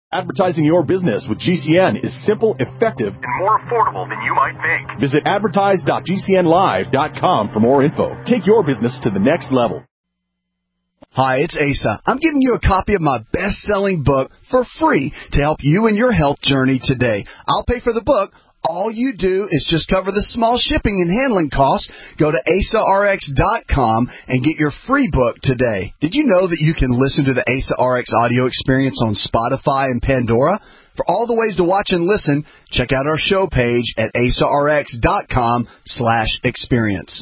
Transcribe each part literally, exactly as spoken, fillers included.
Advertising your business with G C N is simple, effective, and more affordable than you might think. Visit advertise dot g c n live dot com for more info. Take your business to the next level. Hi, it's Asa. I'm giving you a copy of my best-selling book for free to help you in your health journey today. I'll pay for the book. All you do is just cover the small shipping and handling costs. Go to asa r x dot com and get your free book today. Did you know that you can listen to the Asa R X audio experience on Spotify and Pandora? For all the ways to watch and listen, check out our show page at asa r x dot com slash experience.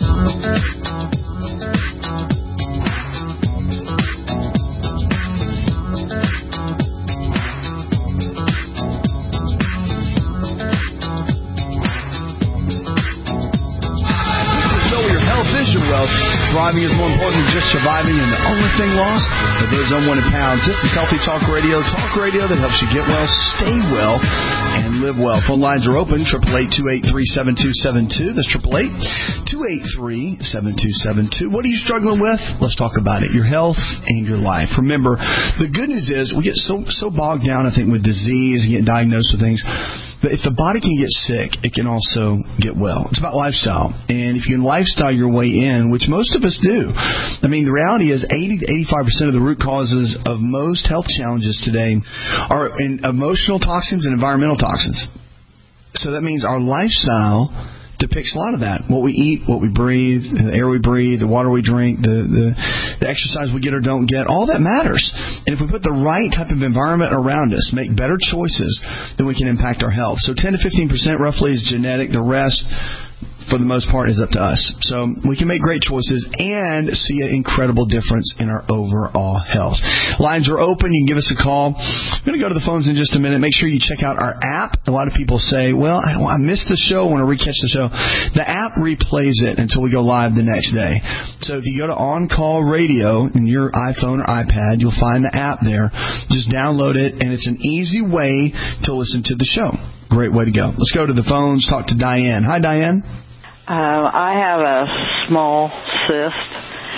Wealth. Thriving is more important than just surviving, and the only thing lost are those unwanted pounds. This is Healthy Talk Radio, talk radio that helps you get well, stay well, and live well. Phone lines are open, eight eight eight, two eight three, seven two seven two. That's eight eight eight, two eight three, seven two seven two. What are you struggling with? Let's talk about it. Your health and your life. Remember, the good news is we get so so bogged down, I think, with disease and getting diagnosed with things. But if the body can get sick, it can also get well. It's about lifestyle. And if you can lifestyle your way in, which most of us do. I mean, the reality is eighty to eighty-five percent of the root causes of most health challenges today are in emotional toxins and environmental toxins. So that means our lifestyle depicts a lot of that. What we eat, what we breathe, the air we breathe, the water we drink, the, the, the exercise we get or don't get, all that matters. And if we put the right type of environment around us, make better choices, then we can impact our health. So ten to fifteen percent roughly is genetic. The rest, for the most part, is up to us. So we can make great choices and see an incredible difference in our overall health. Lines are open. You can give us a call. I'm going to go to the phones in just a minute. Make sure you check out our app. A lot of people say, well, I, I missed the show. I want to re-catch the show. The app replays it until we go live the next day. So if you go to On Call Radio in your iPhone or iPad, you'll find the app there. Just download it, and it's an easy way to listen to the show. Great way to go. Let's go to the phones. Talk to Diane. Hi, Diane. Uh, I have a small cyst,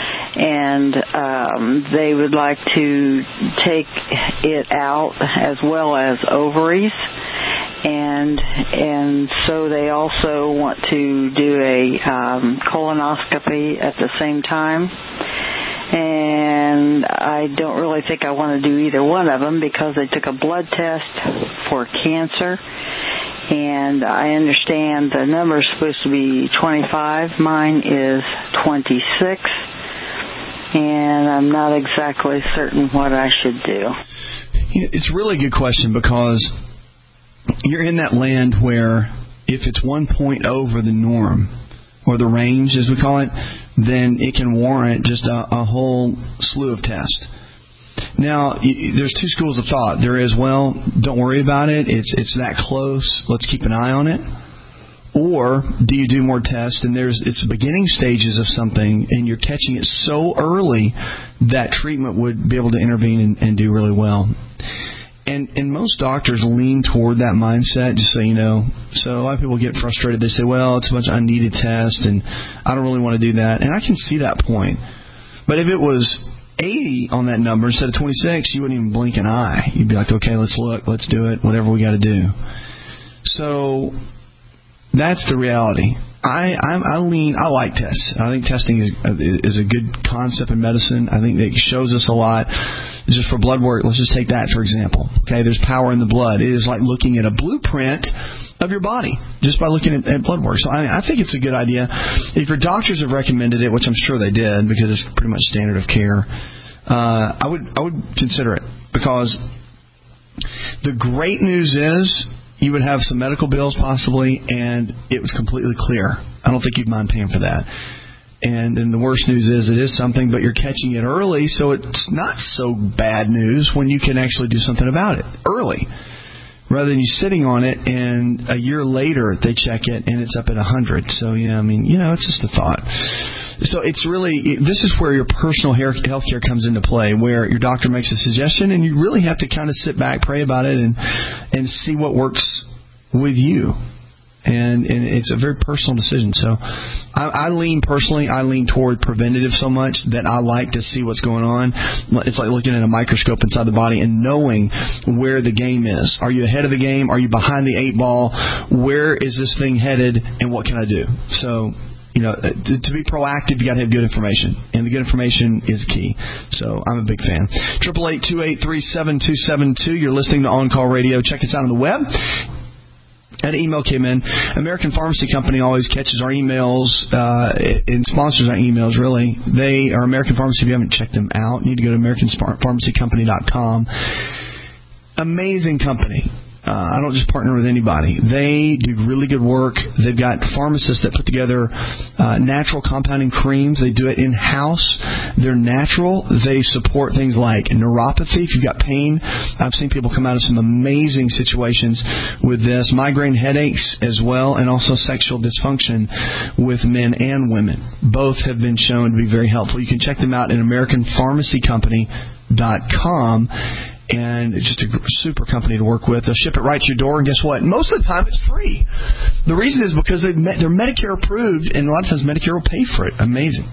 and um, they would like to take it out as well as ovaries, and and so they also want to do a um, colonoscopy at the same time. And I don't really think I want to do either one of them because they took a blood test for cancer. And I understand the number is supposed to be twenty-five. Mine is twenty-six. And I'm not exactly certain what I should do. It's a really good question because you're in that land where if it's one point over the norm, or the range as we call it, then it can warrant just a, a whole slew of tests. Now, there's two schools of thought. There is, well, don't worry about it. It's it's that close. Let's keep an eye on it. Or do you do more tests, and there's it's the beginning stages of something, and you're catching it so early that treatment would be able to intervene and, and do really well. And and most doctors lean toward that mindset, just so you know. So a lot of people get frustrated. They say, well, it's a bunch of unneeded tests, and I don't really want to do that. And I can see that point. But if it was eighty on that number instead of twenty-six, you wouldn't even blink an eye. You'd be like, okay, let's look, let's do it, whatever we got to do. So that's the reality. I I'm, I lean. I like tests. I think testing is is a good concept in medicine. I think it shows us a lot. Just for blood work, let's just take that for example. Okay, there's power in the blood. It is like looking at a blueprint of your body just by looking at, at blood work. So I, I think it's a good idea. If your doctors have recommended it, which I'm sure they did because it's pretty much standard of care, uh, I would I would consider it because the great news is you would have some medical bills possibly, and it was completely clear. I don't think you'd mind paying for that. And then the worst news is it is something, but you're catching it early, so it's not so bad news when you can actually do something about it early. Rather than you sitting on it, and a year later they check it, and it's up at one hundred. So, yeah, I mean, you know, it's just a thought. So it's really, this is where your personal health care comes into play, where your doctor makes a suggestion, and you really have to kind of sit back, pray about it, and and see what works with you. And, and it's a very personal decision. So I, I lean personally, I lean toward preventative so much that I like to see what's going on. It's like looking at a microscope inside the body and knowing where the game is. Are you ahead of the game? Are you behind the eight ball? Where is this thing headed? And what can I do? So, you know, to be proactive, you got to have good information. And the good information is key. So I'm a big fan. eight eight eight, two eight three, seven two seven two. You're listening to On Call Radio. Check us out on the web. An email came in. American Pharmacy Company always catches our emails uh, and sponsors our emails, really. They are American Pharmacy. If you haven't checked them out, you need to go to American Pharmacy Company dot com. Amazing company. Uh, I don't just partner with anybody. They do really good work. They've got pharmacists that put together uh, natural compounding creams. They do it in-house. They're natural. They support things like neuropathy. If you've got pain, I've seen people come out of some amazing situations with this. Migraine headaches as well, and also sexual dysfunction with men and women. Both have been shown to be very helpful. You can check them out at American Pharmacy Company dot com. And it's just a super company to work with. They'll ship it right to your door, and guess what? Most of the time, it's free. The reason is because they're Medicare approved, and a lot of times Medicare will pay for it. Amazing.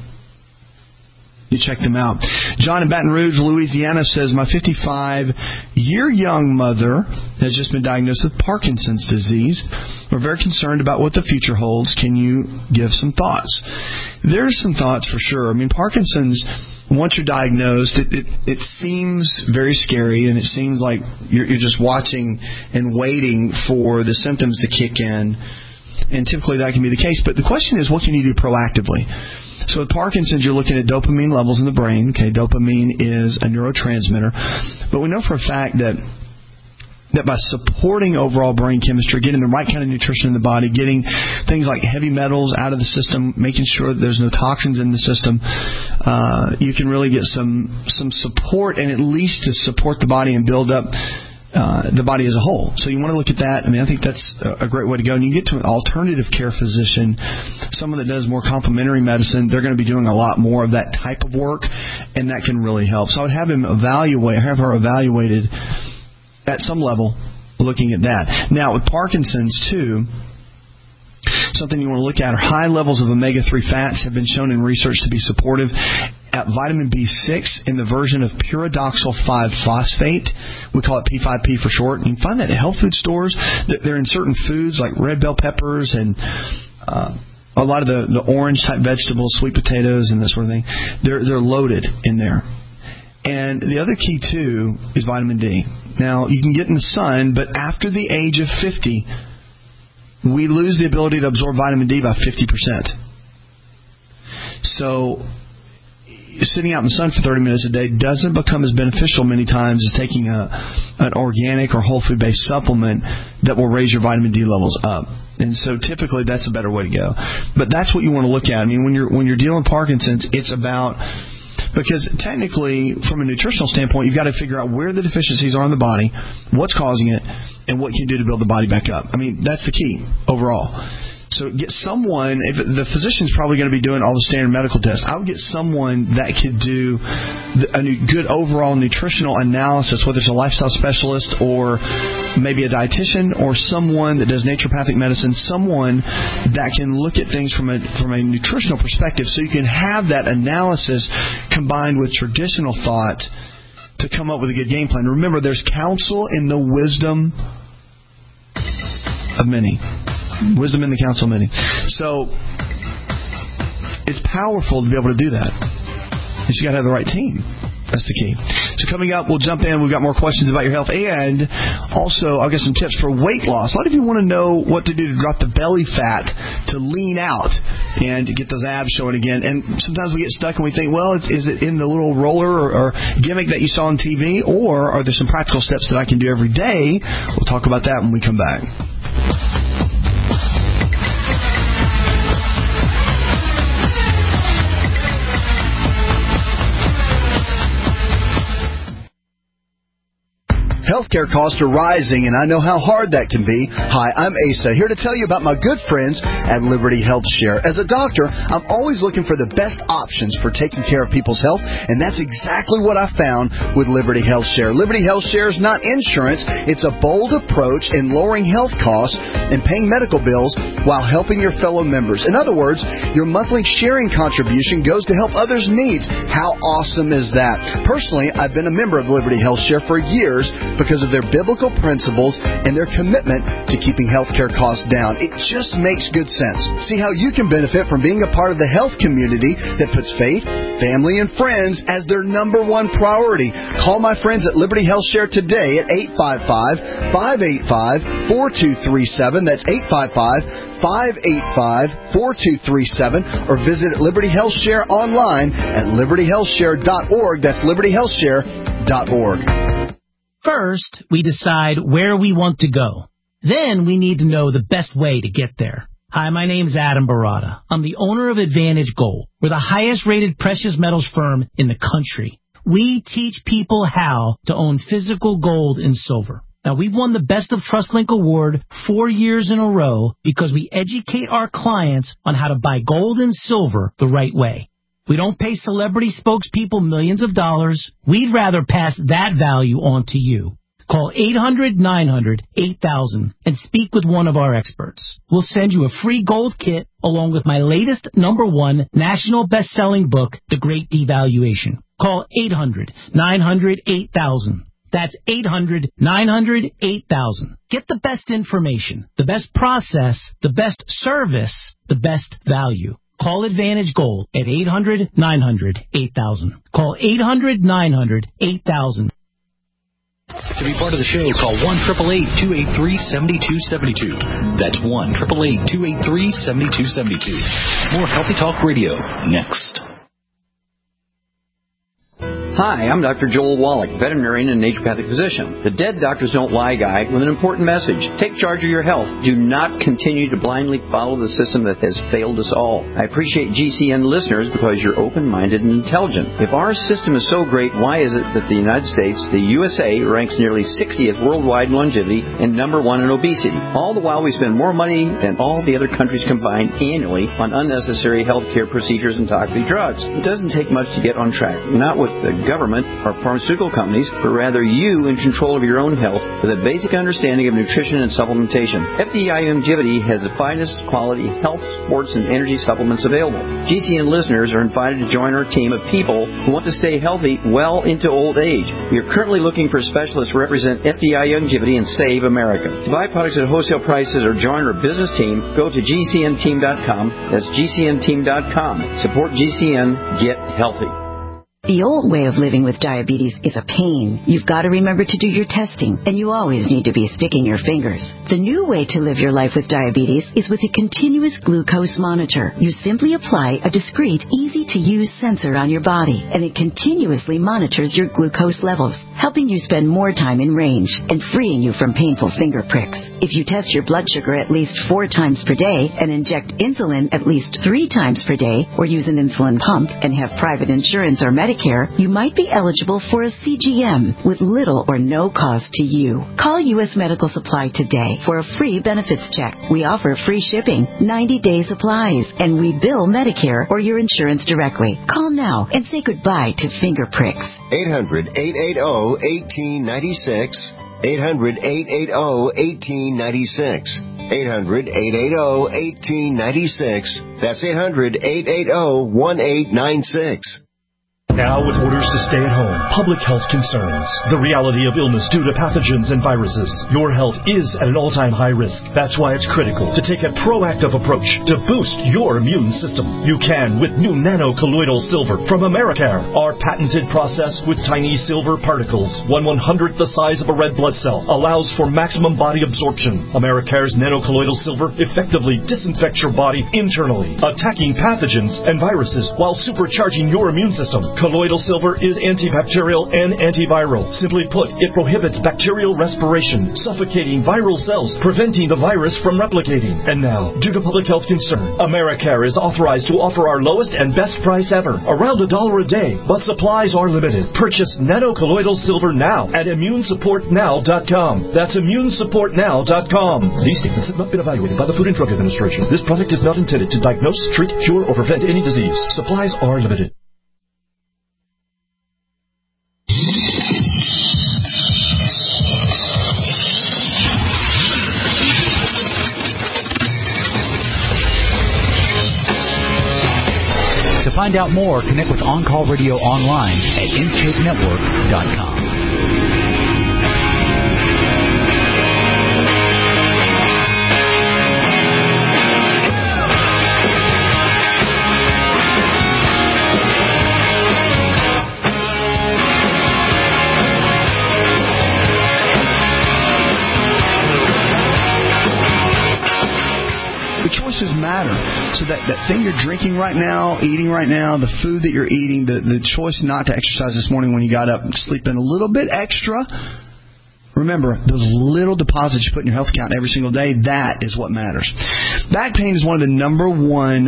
You check them out. John in Baton Rouge, Louisiana says, my fifty-five-year-young mother has just been diagnosed with Parkinson's disease. We're very concerned about what the future holds. Can you give some thoughts? There's some thoughts for sure. I mean, Parkinson's, once you're diagnosed, it, it, it seems very scary, and it seems like you're, you're just watching and waiting for the symptoms to kick in, and typically that can be the case. But the question is, what can you do proactively? So with Parkinson's, you're looking at dopamine levels in the brain. Okay, dopamine is a neurotransmitter. But we know for a fact that that by supporting overall brain chemistry, getting the right kind of nutrition in the body, getting things like heavy metals out of the system, making sure that there's no toxins in the system, uh, you can really get some some support, and at least to support the body and build up Uh, the body as a whole. So you want to look at that. I mean, I think that's a great way to go. And you get to an alternative care physician, someone that does more complementary medicine. They're going to be doing a lot more of that type of work, and that can really help. So I would have him evaluate, have her evaluated at some level, looking at that. Now with Parkinson's too, something you want to look at are high levels of omega three fats have been shown in research to be supportive at vitamin B six in the version of pyridoxal five phosphate. We call it P five P for short. You can find that at health food stores. They're in certain foods like red bell peppers and uh, a lot of the, the orange-type vegetables, sweet potatoes and that sort of thing. They're, they're loaded in there. And the other key, too, is vitamin D. Now, you can get in the sun, but after the age of fifty, we lose the ability to absorb vitamin D by fifty percent. So sitting out in the sun for thirty minutes a day doesn't become as beneficial many times as taking a an organic or whole food based supplement that will raise your vitamin D levels up. And so typically that's a better way to go. But that's what you want to look at. I mean, when you're when you're dealing with Parkinson's, it's about, because technically from a nutritional standpoint, you've got to figure out where the deficiencies are in the body, what's causing it, and what you can do to build the body back up. I mean, that's the key overall. So get someone, if the physician's probably going to be doing all the standard medical tests, I would get someone that could do a good overall nutritional analysis, whether it's a lifestyle specialist or maybe a dietitian or someone that does naturopathic medicine, someone that can look at things from a from a nutritional perspective, so you can have that analysis combined with traditional thought to come up with a good game plan. Remember, there's counsel in the wisdom of many. Wisdom in the counsel of many. So it's powerful to be able to do that. You just got to have the right team. That's the key. So coming up, we'll jump in. We've got more questions about your health, and also I'll get some tips for weight loss. A lot of you want to know what to do to drop the belly fat, to lean out, and to get those abs showing again. And sometimes we get stuck and we think, well, is it in the little roller or, or gimmick that you saw on T V, or are there some practical steps that I can do every day? We'll talk about that when we come back. Healthcare costs are rising, and I know how hard that can be. Hi, I'm Asa, here to tell you about my good friends at Liberty Health Share. As a doctor, I'm always looking for the best options for taking care of people's health, and that's exactly what I found with Liberty Health Share. Liberty Health Share is not insurance. It's a bold approach in lowering health costs and paying medical bills while helping your fellow members. In other words, your monthly sharing contribution goes to help others' needs. How awesome is that? Personally, I've been a member of Liberty Health Share for years because of their biblical principles and their commitment to keeping healthcare costs down. It just makes good sense. See how you can benefit from being a part of the health community that puts faith, family, and friends as their number one priority. Call my friends at Liberty Health Share today at eight five five, five eight five, four two three seven. That's eight five five, five eight five, four two three seven. Or visit Liberty Health Share online at liberty health share dot org. That's liberty health share dot org. First, we decide where we want to go. Then we need to know the best way to get there. Hi, my name's Adam Barada. I'm the owner of Advantage Gold. We're the highest-rated precious metals firm in the country. We teach people how to own physical gold and silver. Now, we've won the Best of TrustLink Award four years in a row because we educate our clients on how to buy gold and silver the right way. We don't pay celebrity spokespeople millions of dollars. We'd rather pass that value on to you. Call eight hundred, nine hundred, eight thousand and speak with one of our experts. We'll send you a free gold kit along with my latest number one national best-selling book, The Great Devaluation. Call eight hundred, nine hundred, eight thousand. That's eight hundred, nine hundred, eight thousand. Get the best information, the best process, the best service, the best value. Call Advantage Gold at eight hundred, nine hundred, eight thousand. Call eight hundred, nine hundred, eight thousand. To be part of the show, call one eight eight eight, two eight three, seven two seven two. That's one eight eight eight, two eight three, seven two seven two. More Healthy Talk Radio next. Hi, I'm Doctor Joel Wallach, veterinarian and naturopathic physician. The Dead Doctors Don't Lie guy with an important message. Take charge of your health. Do not continue to blindly follow the system that has failed us all. I appreciate G C N listeners because you're open-minded and intelligent. If our system is so great, why is it that the United States, the U S A, ranks nearly sixtieth worldwide in longevity and number one in obesity? All the while we spend more money than all the other countries combined annually on unnecessary health care procedures and toxic drugs. It doesn't take much to get on track. Not with the government or pharmaceutical companies, but rather you in control of your own health with a basic understanding of nutrition and supplementation. F D I Longevity has the finest quality health, sports, and energy supplements available. G C N listeners are invited to join our team of people who want to stay healthy well into old age. We are currently looking for specialists to represent F D I Longevity and Save America. To buy products at wholesale prices or join our business team, go to G C N team dot com. That's G C N team dot com. Support G C N. Get healthy. The old way of living with diabetes is a pain. You've got to remember to do your testing, and you always need to be sticking your fingers. The new way to live your life with diabetes is with a continuous glucose monitor. You simply apply a discreet, easy-to-use sensor on your body, and it continuously monitors your glucose levels, helping you spend more time in range and freeing you from painful finger pricks. If you test your blood sugar at least four times per day and inject insulin at least three times per day, or use an insulin pump and have private insurance or Medicare, you might be eligible for a C G M with little or no cost to you. Call U S Medical Supply today for a free benefits check. We offer free shipping, ninety-day supplies, and we bill Medicare or your insurance directly. Call now and say goodbye to finger pricks. eight hundred, eight eight zero, one eight nine six. eight hundred, eight eight zero, one eight nine six. eight hundred, eight eight zero, one eight nine six. That's eight hundred, eight eight zero, one eight nine six. Now, with orders to stay at home, public health concerns, the reality of illness due to pathogens and viruses, your health is at an all-time high risk. That's why it's critical to take a proactive approach to boost your immune system. You can with new nano-colloidal silver from Americare. Our patented process with tiny silver particles, one one-hundredth the size of a red blood cell, allows for maximum body absorption. Americare's nano-colloidal silver effectively disinfects your body internally, attacking pathogens and viruses while supercharging your immune system. Colloidal silver is antibacterial and antiviral. Simply put, it prohibits bacterial respiration, suffocating viral cells, preventing the virus from replicating. And now, due to public health concern, Americare is authorized to offer our lowest and best price ever, around a dollar a day, but supplies are limited. Purchase Nano Colloidal Silver now at immune support now dot com. That's immune support now dot com. These statements have not been evaluated by the Food and Drug Administration. This product is not intended to diagnose, treat, cure, or prevent any disease. Supplies are limited. To find out more, connect with On Call Radio online at in shape network dot com. Choices matter. So that, that thing you're drinking right now, eating right now, the food that you're eating, the, the choice not to exercise this morning when you got up and sleep in a little bit extra, remember, those little deposits you put in your health account every single day, that is what matters. Back pain is one of the number one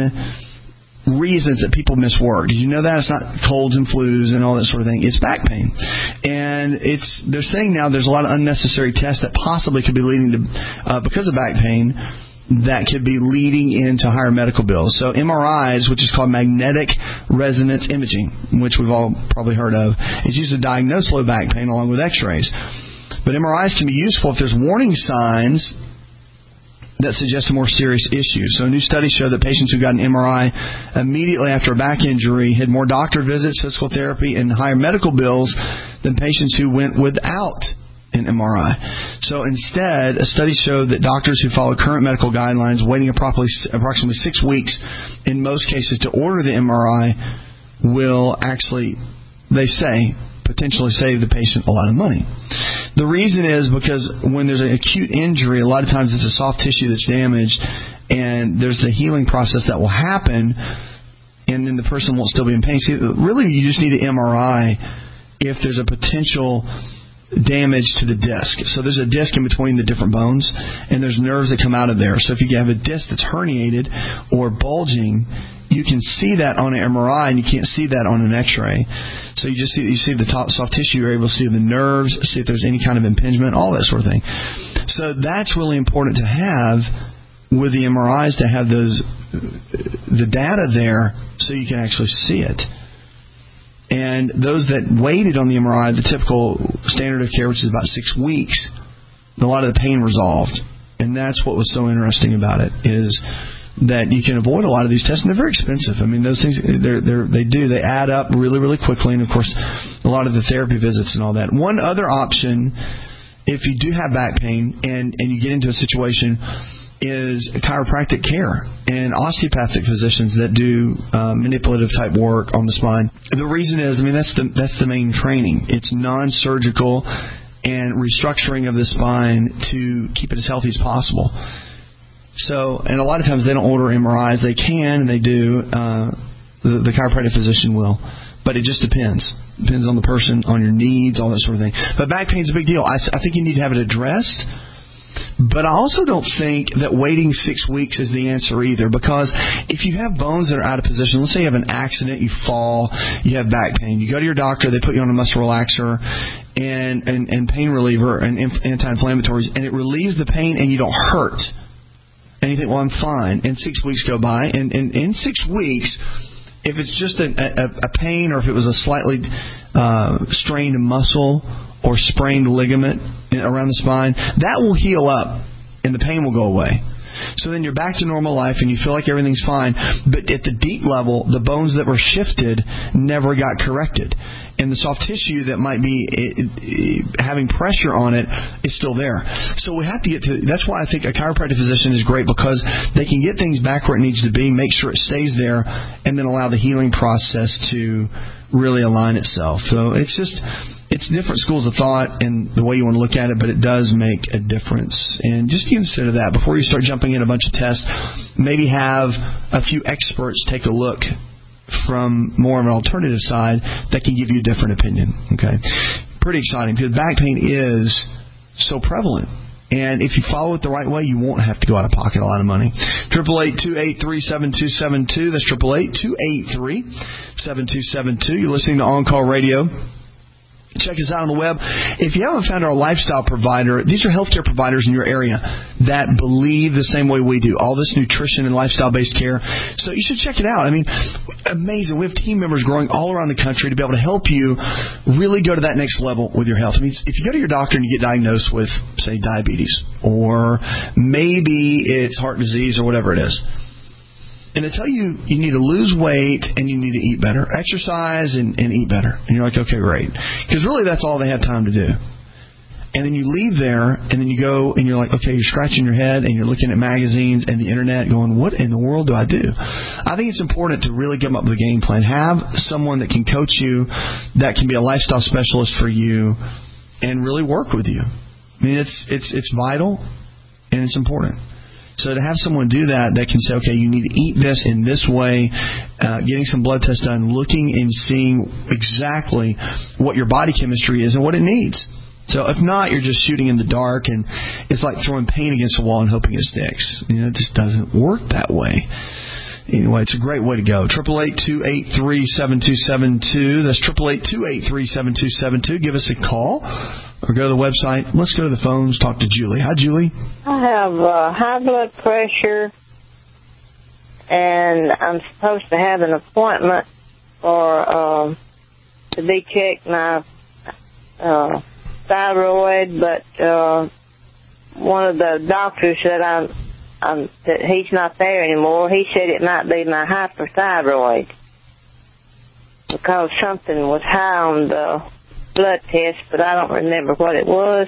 reasons that people miss work. Did you know that? It's not colds and flus and all that sort of thing. It's back pain. And it's they're saying now there's a lot of unnecessary tests that possibly could be leading to, uh, because of back pain, that could be leading into higher medical bills. So M R Is, which is called magnetic resonance imaging, which we've all probably heard of, is used to diagnose low back pain along with x-rays. But M R Is can be useful if there's warning signs that suggest a more serious issue. So a new study showed that patients who got an M R I immediately after a back injury had more doctor visits, physical therapy, and higher medical bills than patients who went without an M R I. So instead, a study showed that doctors who follow current medical guidelines, waiting approximately six weeks in most cases to order the M R I, will actually, they say, potentially save the patient a lot of money. The reason is because when there's an acute injury, a lot of times it's a soft tissue that's damaged, and there's the healing process that will happen, and then the person won't still be in pain. See, really, you just need an M R I if there's a potential damage to the disc. So there's a disc in between the different bones, and there's nerves that come out of there. So if you have a disc that's herniated or bulging, you can see that on an M R I, and you can't see that on an X-ray. So you just see you see the top soft tissue. You're able to see the nerves, see if there's any kind of impingement, all that sort of thing. So that's really important to have with the M R Is, to have those the data there so you can actually see it. And those that waited on the M R I, the typical standard of care, which is about six weeks, a lot of the pain resolved. And that's what was so interesting about it, is that you can avoid a lot of these tests. And they're very expensive. I mean, those things, they're, they're, they do. They add up really, really quickly. And, of course, a lot of the therapy visits and all that. One other option, if you do have back pain and, and you get into a situation, is chiropractic care and osteopathic physicians that do uh, manipulative type work on the spine. The reason is, I mean, that's the that's the main training. It's non-surgical and restructuring of the spine to keep it as healthy as possible. So, and a lot of times they don't order M R Is. They can, and they do. Uh, the, the chiropractic physician will. But it just depends. Depends on the person, on your needs, all that sort of thing. But back pain is a big deal. I, I think you need to have it addressed. But I also don't think that waiting six weeks is the answer either, because if you have bones that are out of position, let's say you have an accident, you fall, you have back pain, you go to your doctor, they put you on a muscle relaxer and, and, and pain reliever and anti-inflammatories, and it relieves the pain and you don't hurt. And you think, well, I'm fine. And six weeks go by, and, and in six weeks, if it's just a, a, a pain, or if it was a slightly uh, strained muscle or sprained ligament around the spine, that will heal up and the pain will go away. So then you're back to normal life and you feel like everything's fine. But at the deep level, the bones that were shifted never got corrected. And the soft tissue that might be it, it, having pressure on it is still there. So we have to get to, that's why I think a chiropractic physician is great, because they can get things back where it needs to be, make sure it stays there, and then allow the healing process to really align itself. So it's just, it's different schools of thought and the way you want to look at it, but it does make a difference. And just consider that before you start jumping in a bunch of tests. Maybe have a few experts take a look from more of an alternative side that can give you a different opinion. Okay, pretty exciting because back pain is so prevalent. And if you follow it the right way, you won't have to go out of pocket a lot of money. Triple eight two eight three seven two seven two. That's triple eight two eight three seven two seven two. You're listening to On Call Radio. Check us out on the web. If you haven't found our lifestyle provider, these are healthcare providers in your area that believe the same way we do. All this nutrition and lifestyle-based care. So you should check it out. I mean, amazing. We have team members growing all around the country to be able to help you really go to that next level with your health. I mean, if you go to your doctor and you get diagnosed with, say, diabetes, or maybe it's heart disease or whatever it is, and they tell you you need to lose weight and you need to eat better, exercise and, and eat better. And you're like, okay, great. Because really that's all they have time to do. And then you leave there and then you go and you're like, okay, you're scratching your head and you're looking at magazines and the internet going, what in the world do I do? I think it's important to really come up with a game plan. Have someone that can coach you, that can be a lifestyle specialist for you and really work with you. I mean, it's it's it's vital and it's important. So to have someone do that, that can say, okay, you need to eat this in this way, uh, getting some blood tests done, looking and seeing exactly what your body chemistry is and what it needs. So if not, you're just shooting in the dark, and it's like throwing paint against a wall and hoping it sticks. You know, it just doesn't work that way. Anyway, it's a great way to go. triple eight two eight three seven two seven two. That's triple eight two eight three seven two seven two. Give us a call or go to the website. Let's go to the phones. Talk to Julie. Hi, Julie. I have uh, high blood pressure, and I'm supposed to have an appointment for uh, to be checked my uh, thyroid, but uh, one of the doctors said I'm. Um, that he's not there anymore. He said it might be my hyperthyroid because something was high on the blood test, but I don't remember what it was.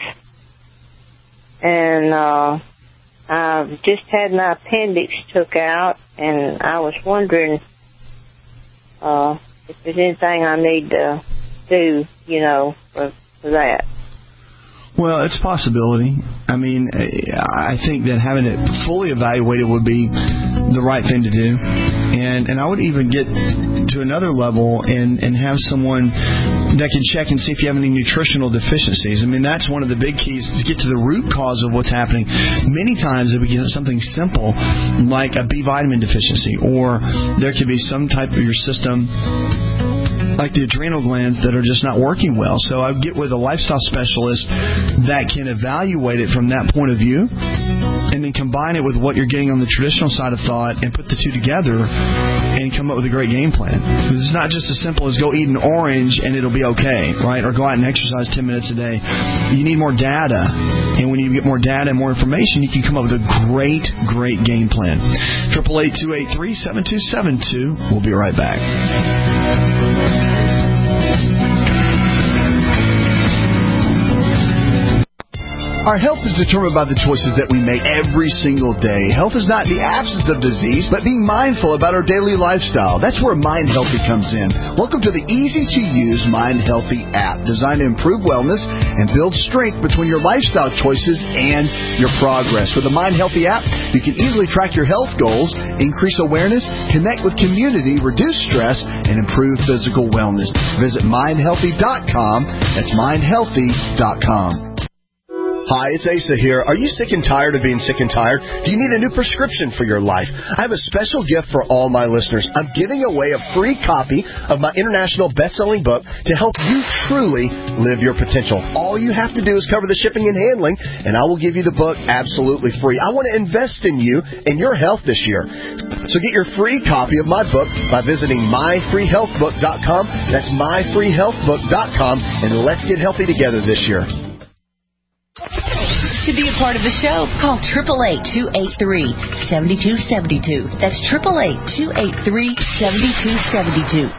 And uh, I've just had my appendix took out, and I was wondering uh, if there's anything I need to do, you know, for, for that. Well, it's a possibility. I mean, I think that having it fully evaluated would be the right thing to do. And and I would even get to another level and, and have someone that can check and see if you have any nutritional deficiencies. I mean, that's one of the big keys to get to the root cause of what's happening. Many times it begins something simple like a B vitamin deficiency, or there could be some type of your system like the adrenal glands that are just not working well. So I would get with a lifestyle specialist that can evaluate it from that point of view and then combine it with what you're getting on the traditional side of thought and put the two together and come up with a great game plan. Because it's not just as simple as go eat an orange and it'll be okay, right? Or go out and exercise ten minutes a day. You need more data. And when you get more data and more information, you can come up with a great, great game plan. triple eight two eight three seven two seven two. We'll be right back. Our health is determined by the choices that we make every single day. Health is not the absence of disease, but being mindful about our daily lifestyle. That's where Mind Healthy comes in. Welcome to the easy-to-use Mind Healthy app, designed to improve wellness and build strength between your lifestyle choices and your progress. With the Mind Healthy app, you can easily track your health goals, increase awareness, connect with community, reduce stress, and improve physical wellness. Visit mind healthy dot com. That's mind healthy dot com. Hi, it's Asa here. Are you sick and tired of being sick and tired? Do you need a new prescription for your life? I have a special gift for all my listeners. I'm giving away a free copy of my international best-selling book to help you truly live your potential. All you have to do is cover the shipping and handling, and I will give you the book absolutely free. I want to invest in you and your health this year. So get your free copy of my book by visiting my free health book dot com. That's my free health book dot com, and let's get healthy together this year. To be a part of the show, call eight eight eight, two eight three, seven two seven two. That's eight eight eight, two eight three, seven two seven two.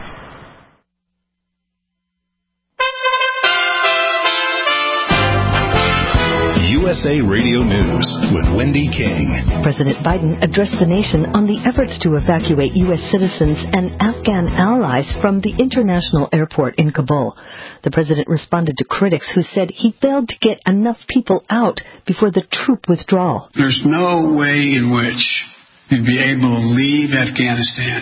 U S A Radio News with Wendy King. President Biden addressed the nation on the efforts to evacuate U S citizens and Afghan allies from the international airport in Kabul. The president responded to critics who said he failed to get enough people out before the troop withdrawal. There's no way in which you'd be able to leave Afghanistan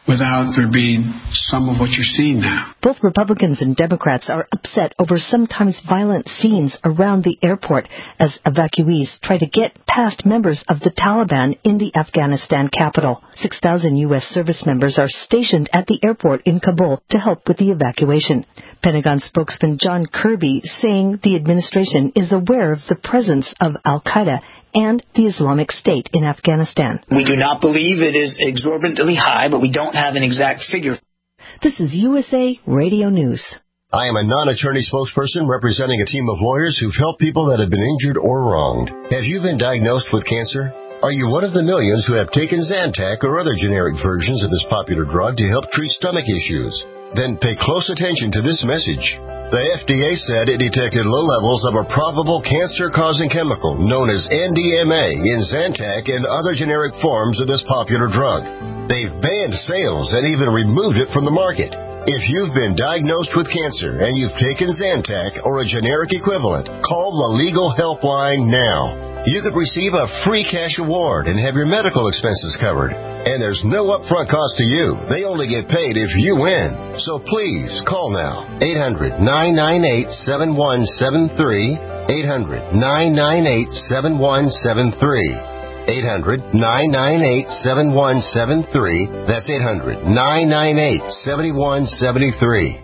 without there being some of what you're seeing now. Both Republicans and Democrats are upset over sometimes violent scenes around the airport as evacuees try to get past members of the Taliban in the Afghanistan capital. six thousand U S service members are stationed at the airport in Kabul to help with the evacuation. Pentagon spokesman John Kirby saying the administration is aware of the presence of al-Qaeda and the Islamic State in Afghanistan. We do not believe it is exorbitantly high, but we don't have an exact figure. This is U S A Radio News. I am a non-attorney spokesperson representing a team of lawyers who've helped people that have been injured or wronged. Have you been diagnosed with cancer? Are you one of the millions who have taken Zantac or other generic versions of this popular drug to help treat stomach issues? Then pay close attention to this message. The F D A said it detected low levels of a probable cancer-causing chemical known as N D M A in Zantac and other generic forms of this popular drug. They've banned sales and even removed it from the market. If you've been diagnosed with cancer and you've taken Zantac or a generic equivalent, call the Legal Helpline now. You could receive a free cash award and have your medical expenses covered. And there's no upfront cost to you. They only get paid if you win. So please, call now. eight hundred, nine nine eight, seven one seven three. eight hundred, nine nine eight, seven one seven three. eight hundred, nine nine eight, seven one seven three. That's eight hundred, nine nine eight, seven one seven three.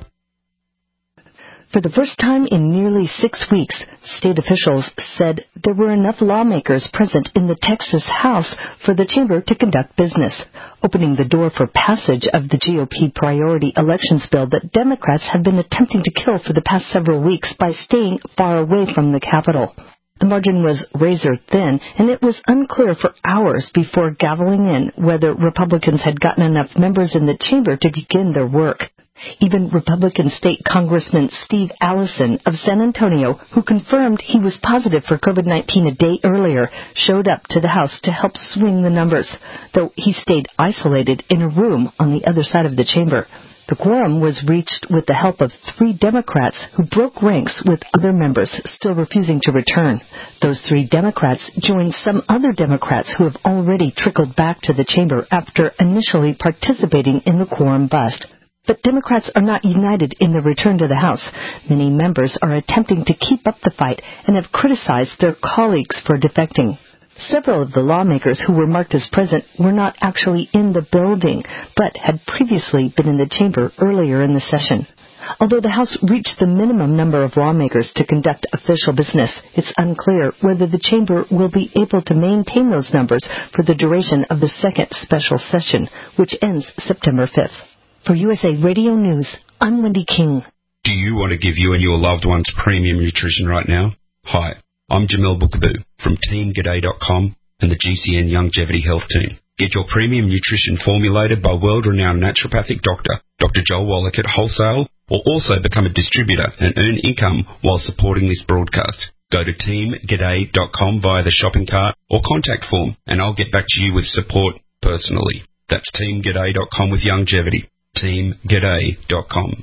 For the first time in nearly six weeks, state officials said there were enough lawmakers present in the Texas House for the chamber to conduct business, opening the door for passage of the G O P priority elections bill that Democrats have been attempting to kill for the past several weeks by staying far away from the Capitol. The margin was razor thin, and it was unclear for hours before gaveling in whether Republicans had gotten enough members in the chamber to begin their work. Even Republican State Congressman Steve Allison of San Antonio, who confirmed he was positive for COVID nineteen a day earlier, showed up to the House to help swing the numbers, though he stayed isolated in a room on the other side of the chamber. The quorum was reached with the help of three Democrats who broke ranks with other members still refusing to return. Those three Democrats joined some other Democrats who have already trickled back to the chamber after initially participating in the quorum bust. But Democrats are not united in the return to the House. Many members are attempting to keep up the fight and have criticized their colleagues for defecting. Several of the lawmakers who were marked as present were not actually in the building, but had previously been in the chamber earlier in the session. Although the House reached the minimum number of lawmakers to conduct official business, it's unclear whether the chamber will be able to maintain those numbers for the duration of the second special session, which ends September fifth. For U S A Radio News, I'm Wendy King. Do you want to give you and your loved ones premium nutrition right now? Hi, I'm Jamil Bookaboo from Team G'day dot com and the G C N Longevity Health Team. Get your premium nutrition formulated by world-renowned naturopathic doctor, Doctor Joel Wallach at wholesale, or also become a distributor and earn income while supporting this broadcast. Go to Team G'day dot com via the shopping cart or contact form, and I'll get back to you with support personally. That's Team G'day dot com with longevity. Team G'day dot com.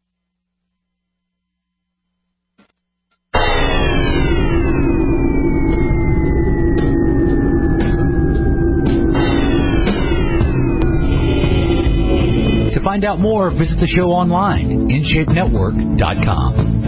To find out more, visit the show online, in shape network dot com.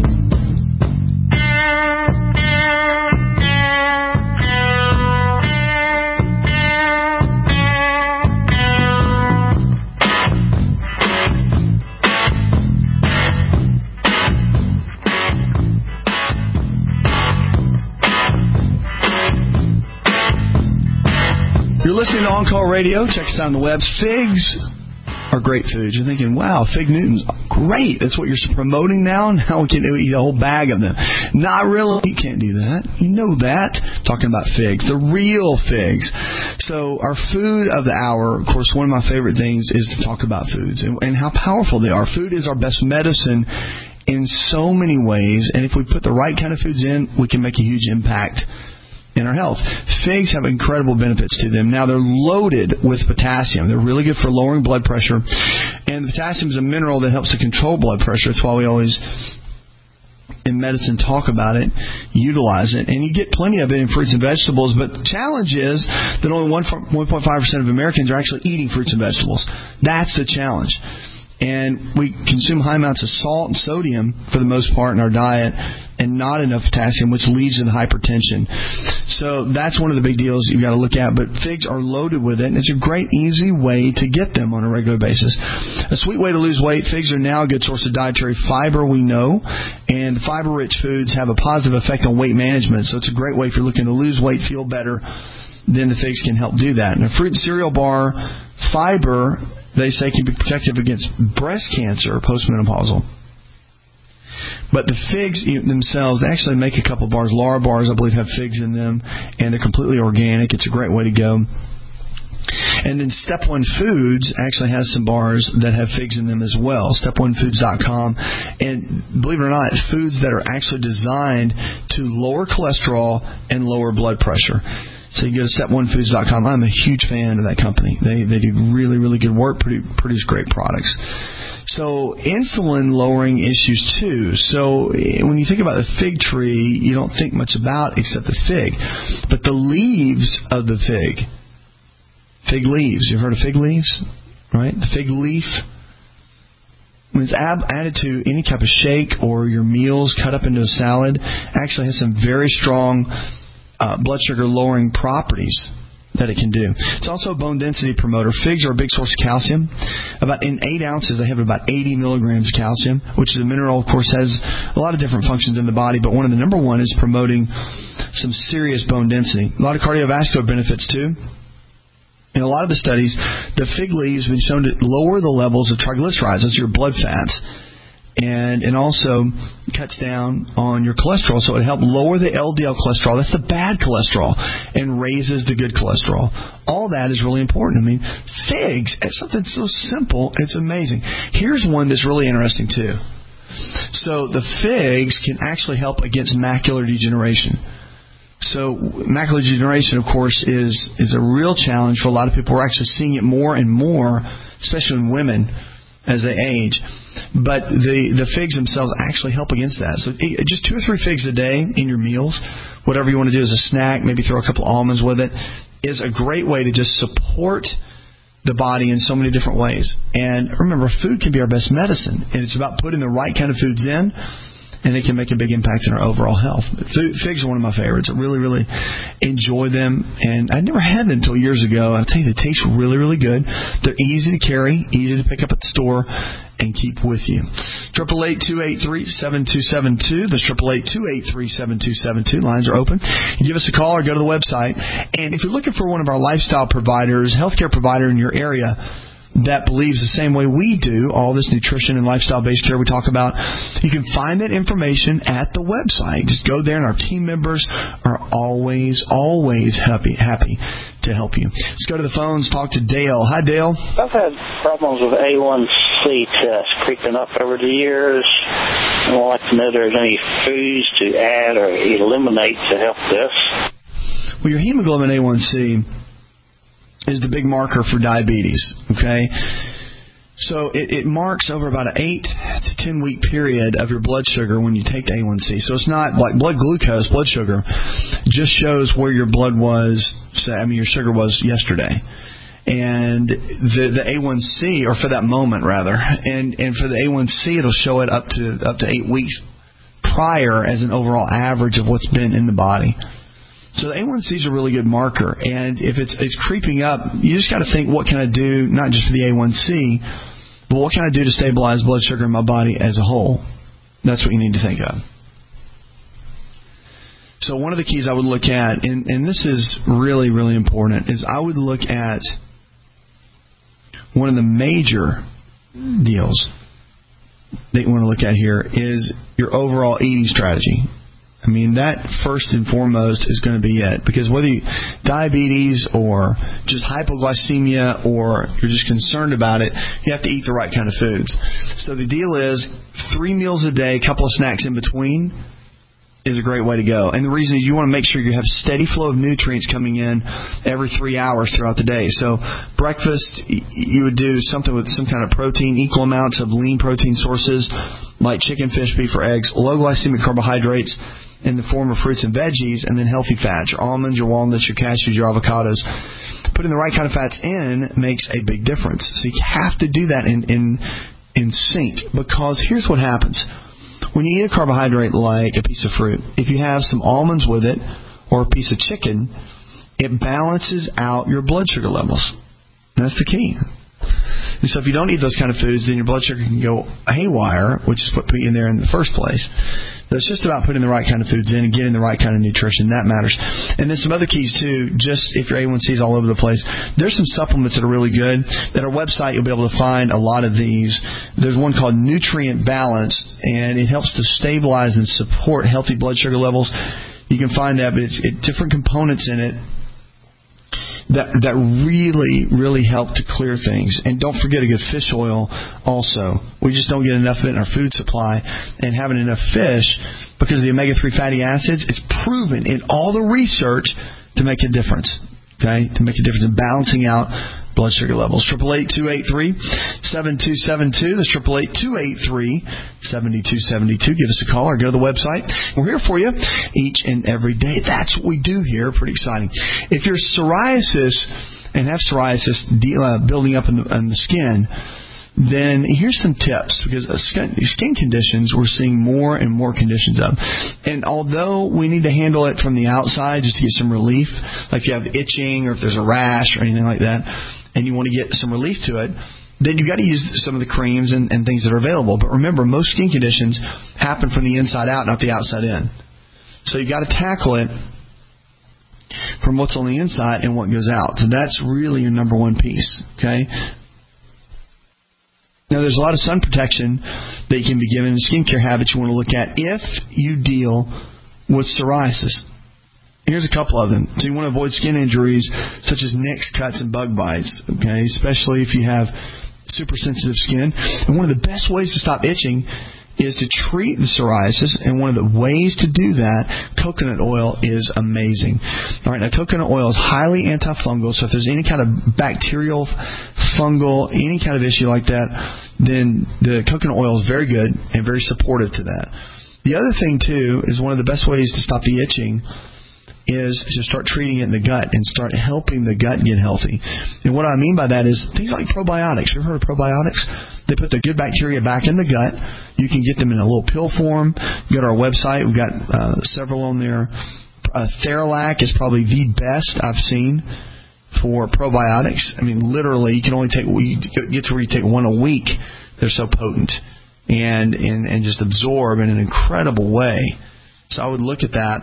You're listening to On Call Radio. Check us out on the web. Figs are great foods. You're thinking, wow, fig Newtons, great. That's what you're promoting now? Now we can eat a whole bag of them. Not really. You can't do that. You know that. Talking about figs, the real figs. So our food of the hour, of course, one of my favorite things is to talk about foods and, and how powerful they are. Food is our best medicine in so many ways. And if we put the right kind of foods in, we can make a huge impact in our health. Figs have incredible benefits to them. Now, they're loaded with potassium. They're really good for lowering blood pressure. And potassium is a mineral that helps to control blood pressure. That's why we always in medicine talk about it, utilize it, and you get plenty of it in fruits and vegetables. But the challenge is that only one point five percent of Americans are actually eating fruits and vegetables. That's the challenge. And we consume high amounts of salt and sodium for the most part in our diet, and not enough potassium, which leads to the hypertension. So that's one of the big deals you've got to look at. But figs are loaded with it, and it's a great, easy way to get them on a regular basis. A sweet way to lose weight, figs are now a good source of dietary fiber, we know, and fiber-rich foods have a positive effect on weight management. So it's a great way if you're looking to lose weight, feel better, then the figs can help do that. And a fruit and cereal bar, fiber, they say, can be protective against breast cancer postmenopausal. But the figs themselves, they actually make a couple bars. Lara bars, I believe, have figs in them, and they're completely organic. It's a great way to go. And then Step One Foods actually has some bars that have figs in them as well, step one foods dot com. And believe it or not, foods that are actually designed to lower cholesterol and lower blood pressure. So you go to step one foods dot com. I'm a huge fan of that company. They they do really, really good work, produce, produce great products. So insulin lowering issues too. So when you think about the fig tree, you don't think much about except the fig. But the leaves of the fig, fig leaves, you've heard of fig leaves? Right? The fig leaf, when it's ab- added to any type of shake or your meals cut up into a salad, actually has some very strong Uh, blood sugar lowering properties that it can do. It's also a bone density promoter. Figs are a big source of calcium. About in eight ounces, they have about eighty milligrams of calcium, which is a mineral, of course, has a lot of different functions in the body, but one of the number one is promoting some serious bone density. A lot of cardiovascular benefits too. In a lot of the studies, the fig leaves have been shown to lower the levels of triglycerides, that's your blood fats. And it also cuts down on your cholesterol, so it helps lower the L D L cholesterol. That's the bad cholesterol, and raises the good cholesterol. All that is really important. I mean, figs, it's something so simple, it's amazing. Here's one that's really interesting, too. So the figs can actually help against macular degeneration. So macular degeneration, of course, is, is a real challenge for a lot of people. We're actually seeing it more and more, especially in women, as they age. But the, the figs themselves actually help against that. So just two or three figs a day in your meals, whatever you want to do as a snack, maybe throw a couple almonds with it, is a great way to just support the body in so many different ways. And remember, food can be our best medicine. And it's about putting the right kind of foods in, and it can make a big impact on our overall health. Figs are one of my favorites. I really, really enjoy them. And I never had them until years ago. I'll tell you, they taste really, really good. They're easy to carry, easy to pick up at the store, and keep with you. eight eight eight, two eight three, seven two seven two. That's eight eight eight, two eight three, seven two seven two. Lines are open. You give us a call or go to the website. And if you're looking for one of our lifestyle providers, healthcare provider in your area, that believes the same way we do, all this nutrition and lifestyle-based care we talk about, you can find that information at the website. Just go there, and our team members are always, always happy, happy to help you. Let's go to the phones, talk to Dale. Hi, Dale. I've had problems with A one C test creeping up over the years. I'd like to know if there's any foods to add or eliminate to help this. Well, your hemoglobin A one C is the big marker for diabetes, okay? So it, it marks over about an eight to ten week period of your blood sugar when you take the A one C. So it's not like blood glucose, blood sugar, just shows where your blood was, say, I mean your sugar was yesterday. And the the A one C, or for that moment rather, and, and for the A one C it'll show it up to up to eight weeks prior as an overall average of what's been in the body. So the A one C is a really good marker, and if it's it's creeping up, you just got to think, what can I do, not just for the A one C, but what can I do to stabilize blood sugar in my body as a whole? That's what you need to think of. So one of the keys I would look at, and, and this is really, really important, is I would look at one of the major deals that you want to look at here is your overall eating strategy. I mean, that first and foremost is going to be it. Because whether you diabetes or just hypoglycemia or you're just concerned about it, you have to eat the right kind of foods. So the deal is three meals a day, a couple of snacks in between, is a great way to go. And the reason is you want to make sure you have steady flow of nutrients coming in every three hours throughout the day. So breakfast, you would do something with some kind of protein, equal amounts of lean protein sources like chicken, fish, beef, or eggs, low glycemic carbohydrates in the form of fruits and veggies, and then healthy fats, your almonds, your walnuts, your cashews, your avocados. Putting the right kind of fats in makes a big difference. So you have to do that in, in, in sync, because here's what happens. When you eat a carbohydrate like a piece of fruit, if you have some almonds with it or a piece of chicken, it balances out your blood sugar levels. That's the key. And so if you don't eat those kind of foods, then your blood sugar can go haywire, which is what put you in there in the first place. So it's just about putting the right kind of foods in and getting the right kind of nutrition. That matters. And then some other keys, too, just if your A one C is all over the place, there's some supplements that are really good. At our website, you'll be able to find a lot of these. There's one called Nutrient Balance, and it helps to stabilize and support healthy blood sugar levels. You can find that, but it's it, different components in it that that really, really help to clear things. And don't forget a good fish oil also. We just don't get enough of it in our food supply. And having enough fish, because of the omega three fatty acids, it's proven in all the research to make a difference. Okay? To make a difference in balancing out blood sugar levels. eight eight eight, two eight three, seven two seven two. That's eight eight eight, two eight three, seven two seven two. Give us a call or go to the website. We're here for you each and every day. That's what we do here. Pretty exciting. If you're psoriasis and have psoriasis building up in the, in the skin, then here's some tips, because skin, skin conditions, we're seeing more and more conditions of. And although we need to handle it from the outside just to get some relief, like if you have itching or if there's a rash or anything like that, and you want to get some relief to it, then you've got to use some of the creams and, and things that are available. But remember, most skin conditions happen from the inside out, not the outside in. So you've got to tackle it from what's on the inside and what goes out. So that's really your number one piece, okay? Now, there's a lot of sun protection that you can be given, and skincare habits you want to look at if you deal with psoriasis. Here's a couple of them. So you want to avoid skin injuries such as nicks, cuts, and bug bites, okay, especially if you have super sensitive skin. And one of the best ways to stop itching is to treat the psoriasis, and one of the ways to do that, coconut oil is amazing. All right, now coconut oil is highly antifungal, so if there's any kind of bacterial, fungal, any kind of issue like that, then the coconut oil is very good and very supportive to that. The other thing, too, is one of the best ways to stop the itching is to start treating it in the gut and start helping the gut get healthy. And what I mean by that is things like probiotics. You ever heard of probiotics? They put the good bacteria back in the gut. You can get them in a little pill form. Go to our website. We've got uh, several on there. Uh, Theralac is probably the best I've seen for probiotics. I mean, literally, you can only take, you get to where you take one a week. They're so potent and, and, and just absorb in an incredible way. So I would look at that.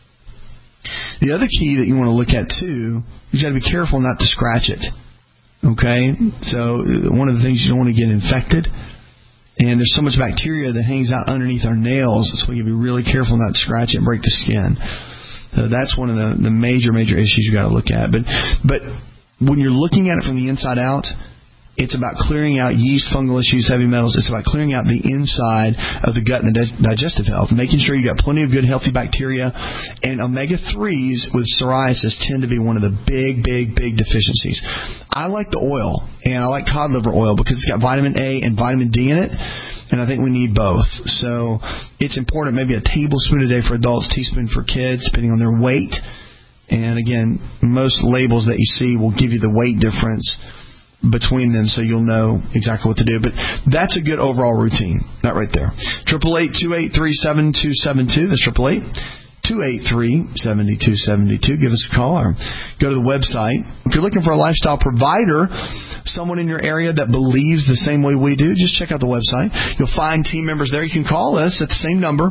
The other key that you want to look at, too, you've got to be careful not to scratch it. Okay? So one of the things, you don't want to get infected. And there's so much bacteria that hangs out underneath our nails, so you have to be really careful not to scratch it and break the skin. So that's one of the, the major, major issues you've got to look at. But, but when you're looking at it from the inside out, it's about clearing out yeast, fungal issues, heavy metals. It's about clearing out the inside of the gut and the digestive health, making sure you got plenty of good, healthy bacteria. And omega threes with psoriasis tend to be one of the big, big, big deficiencies. I like the oil, and I like cod liver oil because it's got vitamin A and vitamin D in it, and I think we need both. So it's important, maybe a tablespoon a day for adults, teaspoon for kids, depending on their weight. And again, most labels that you see will give you the weight difference between them, so you'll know exactly what to do. But that's a good overall routine. That right there. eight eight eight, two eight three, seven two seven two. That's eight eight eight, two eight three, seven two seven two. Give us a call or go to the website. If you're looking for a lifestyle provider, someone in your area that believes the same way we do, just check out the website. You'll find team members there. You can call us at the same number.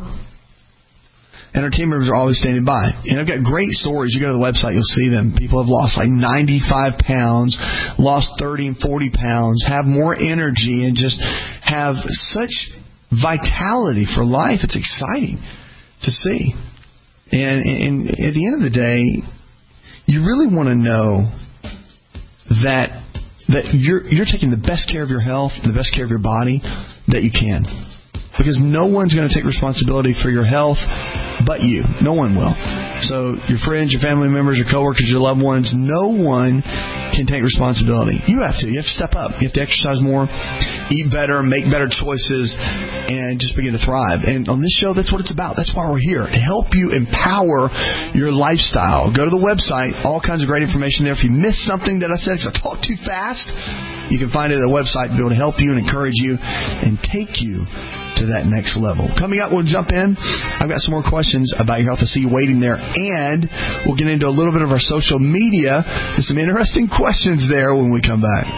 And our team members are always standing by. And I've got great stories. You go to the website, you'll see them. People have lost like ninety-five pounds, lost thirty and forty pounds, have more energy, and just have such vitality for life. It's exciting to see. And, and at the end of the day, you really want to know that that you're you're taking the best care of your health and the best care of your body that you can. because no one's going to take responsibility for your health but you. No one will. So your friends, your family members, your coworkers, your loved ones, no one can take responsibility. You have to. You have to step up. You have to exercise more, eat better, make better choices, and just begin to thrive. And on this show, that's what it's about. That's why we're here, to help you empower your lifestyle. Go to the website. All kinds of great information there. If you missed something that I said because I talked too fast, you can find it at the website to be able to help you and encourage you and take you to that next level. Coming up, we'll jump in. I've got some more questions about your health. I see you waiting there. And we'll get into a little bit of our social media and some interesting questions there when we come back.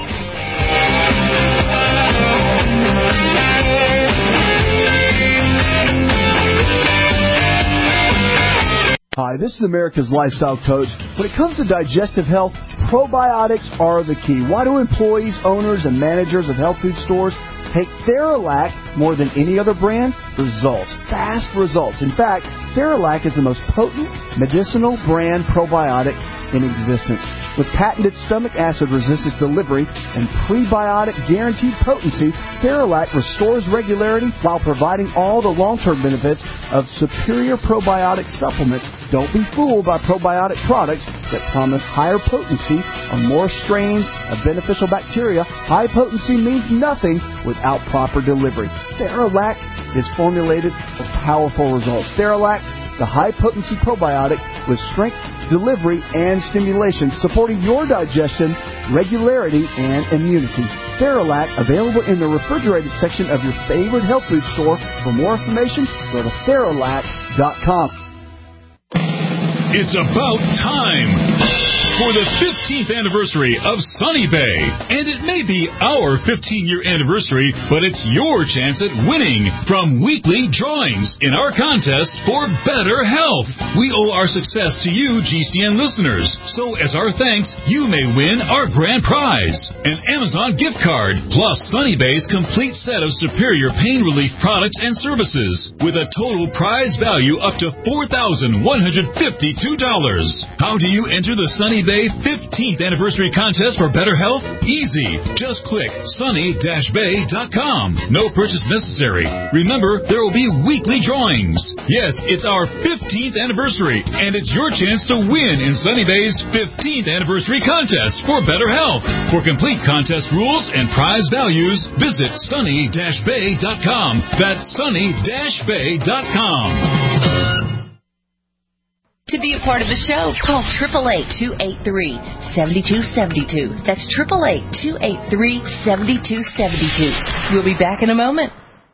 Hi, this is America's Lifestyle Coach. When it comes to digestive health, probiotics are the key. Why do employees, owners, and managers of health food stores take Theralac more than any other brand? Results. Fast results. In fact, Theralac is the most potent medicinal brand probiotic in existence. With patented stomach acid resistance delivery and prebiotic guaranteed potency, Theralac restores regularity while providing all the long-term benefits of superior probiotic supplements. Don't be fooled by probiotic products that promise higher potency on more strains of beneficial bacteria. High potency means nothing without proper delivery. Theralac is formulated for powerful results. Theralac, the high-potency probiotic with strength, delivery, and stimulation, supporting your digestion, regularity, and immunity. Theralac, available in the refrigerated section of your favorite health food store. For more information, go to Theralac dot com. It's about time for the fifteenth anniversary of Sunny Bay. And it may be our fifteen-year anniversary, but it's your chance at winning from weekly drawings in our contest for better health. We owe our success to you, G C N listeners. So as our thanks, you may win our grand prize, an Amazon gift card, plus Sunny Bay's complete set of superior pain relief products and services, with a total prize value up to four thousand one hundred fifty-two dollars. How do you enter the Sunny Bay fifteenth anniversary contest for better health? Easy. Just click sunny dash bay dot com. No purchase necessary. Remember, there will be weekly drawings. Yes, it's our fifteenth anniversary, and it's your chance to win in Sunny Bay's fifteenth anniversary contest for better health. For complete contest rules and prize values, visit sunny dash bay dot com. That's sunny dash bay dot com. To be a part of the show, call eight eight eight, two eight three, seven two seven two. That's eight eight eight, two eight three, seven two seven two. We'll be back in a moment.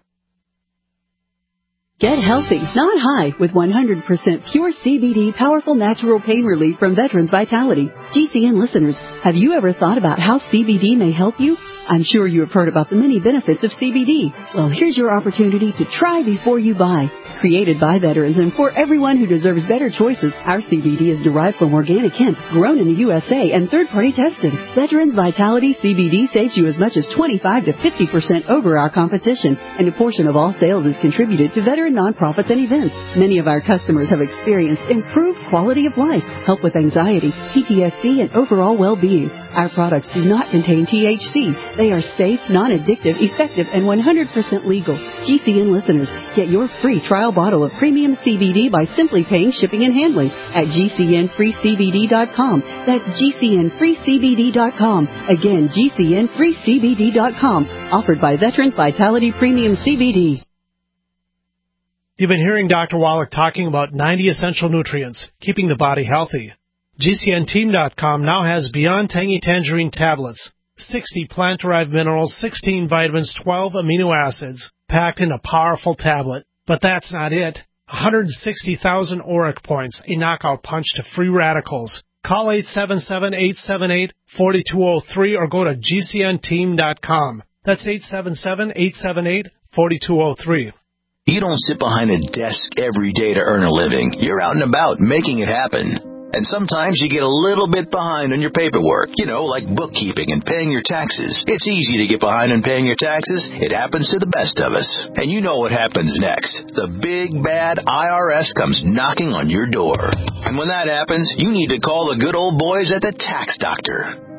Get healthy, not high, with one hundred percent pure C B D powerful natural pain relief from Veterans Vitality. G C N listeners, have you ever thought about how C B D may help you? I'm sure you have heard about the many benefits of C B D. Well, here's your opportunity to try before you buy. Created by veterans and for everyone who deserves better choices, our C B D is derived from organic hemp, grown in the U S A, and third-party tested. Veterans Vitality C B D saves you as much as twenty-five to fifty percent over our competition, and a portion of all sales is contributed to veteran nonprofits and events. Many of our customers have experienced improved quality of life, help with anxiety, P T S D, and overall well-being. Our products do not contain T H C. They are safe, non-addictive, effective, and one hundred percent legal. G C N listeners, get your free trial bottle of premium C B D by simply paying shipping and handling at G C N free C B D dot com. That's G C N free C B D dot com. Again, G C N free C B D dot com. Offered by Veterans Vitality Premium C B D. You've been hearing Doctor Wallach talking about ninety essential nutrients, keeping the body healthy. G C N team dot com now has Beyond Tangy Tangerine tablets, sixty plant-derived minerals, sixteen vitamins, twelve amino acids, packed in a powerful tablet. But that's not it. one hundred sixty thousand auric points, a knockout punch to free radicals. Call eight seven seven, eight seven eight, four two zero three or go to G C N team dot com. That's eight seven seven, eight seven eight, four two zero three. You don't sit behind a desk every day to earn a living. You're out and about making it happen. And sometimes you get a little bit behind on your paperwork, you know, like bookkeeping and paying your taxes. It's easy to get behind on paying your taxes. It happens to the best of us. And you know what happens next. The big, bad I R S comes knocking on your door. And when that happens, you need to call the good old boys at the Tax Doctor.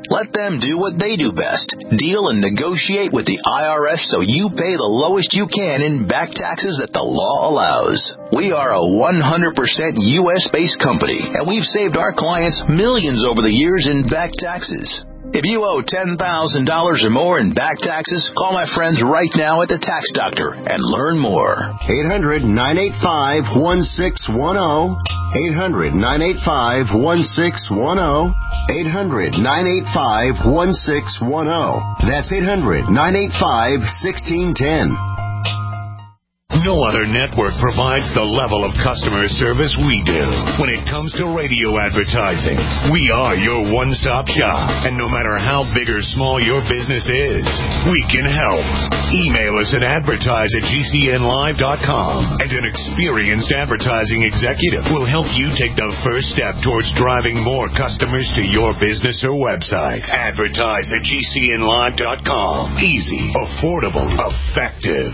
Let them do what they do best. Deal and negotiate with the I R S so you pay the lowest you can in back taxes that the law allows. We are a one hundred percent U S-based company, and we've saved our clients millions over the years in back taxes. If you owe ten thousand dollars or more in back taxes, call my friends right now at the Tax Doctor and learn more. eight hundred, nine eight five, one six one zero. eight hundred, nine eight five, one six one zero. eight hundred, nine eight five, one six one zero. That's eight hundred, nine eight five, one six one zero. No other network provides the level of customer service we do. When it comes to radio advertising, we are your one-stop shop. And no matter how big or small your business is, we can help. Email us at advertise at G C N live dot com, and an experienced advertising executive will help you take the first step towards driving more customers to your business or website. Advertise at G C N live dot com. Easy, affordable, effective.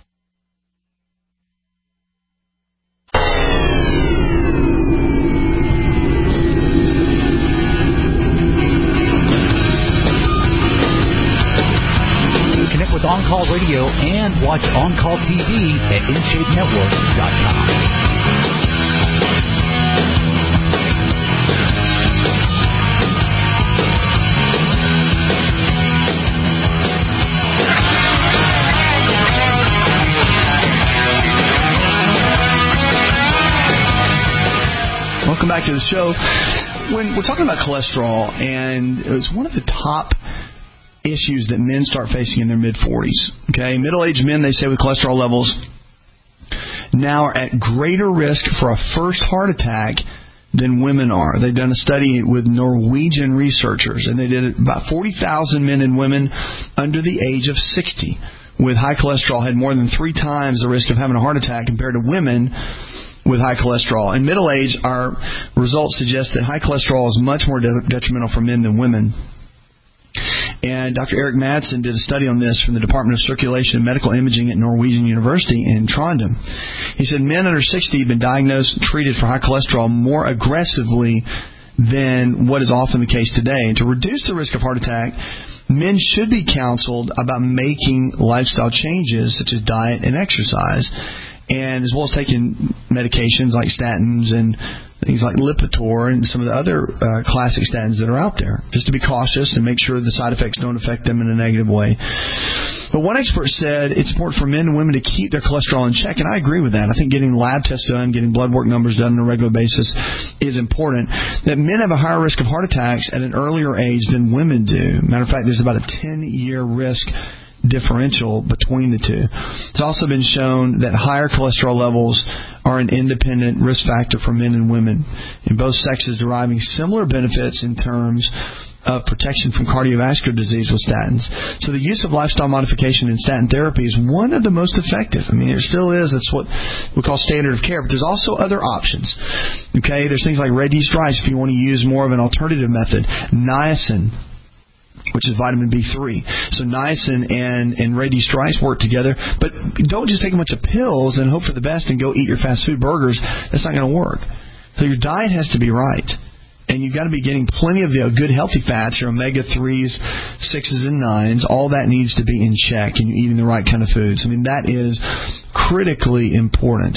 With On-Call Radio and watch On-Call T V at in shape network dot com. Welcome back to the show. When we're talking about cholesterol, and it's one of the top issues that men start facing in their mid-forties. Okay, middle-aged men, they say, with cholesterol levels now are at greater risk for a first heart attack than women are. They've done a study with Norwegian researchers, and they did it. About forty thousand men and women under the age of sixty with high cholesterol had more than three times the risk of having a heart attack compared to women with high cholesterol. In middle age, our results suggest that high cholesterol is much more de- detrimental for men than women. And Doctor Eric Madsen did a study on this from the Department of Circulation and Medical Imaging at Norwegian University in Trondheim. He said men under sixty have been diagnosed and treated for high cholesterol more aggressively than what is often the case today. And to reduce the risk of heart attack, men should be counseled about making lifestyle changes such as diet and exercise, and as well as taking medications like statins and things like Lipitor and some of the other uh, classic statins that are out there, just to be cautious and make sure the side effects don't affect them in a negative way. But one expert said it's important for men and women to keep their cholesterol in check, and I agree with that. I think getting lab tests done, getting blood work numbers done on a regular basis is important. That men have a higher risk of heart attacks at an earlier age than women do. Matter of fact, there's about a ten-year risk differential between the two. It's also been shown that higher cholesterol levels are an independent risk factor for men and women, in both sexes deriving similar benefits in terms of protection from cardiovascular disease with statins. So the use of lifestyle modification and statin therapy is one of the most effective. I mean, it still is. That's what we call standard of care. But there's also other options. Okay, there's things like red yeast rice if you want to use more of an alternative method. Niacin, which is vitamin B three. So niacin and, and red yeast rice work together. But don't just take a bunch of pills and hope for the best and go eat your fast food burgers. That's not going to work. So your diet has to be right. And you've got to be getting plenty of the good healthy fats, your omega threes, sixes, and nines. All that needs to be in check, and you're eating the right kind of foods. I mean, that is critically important.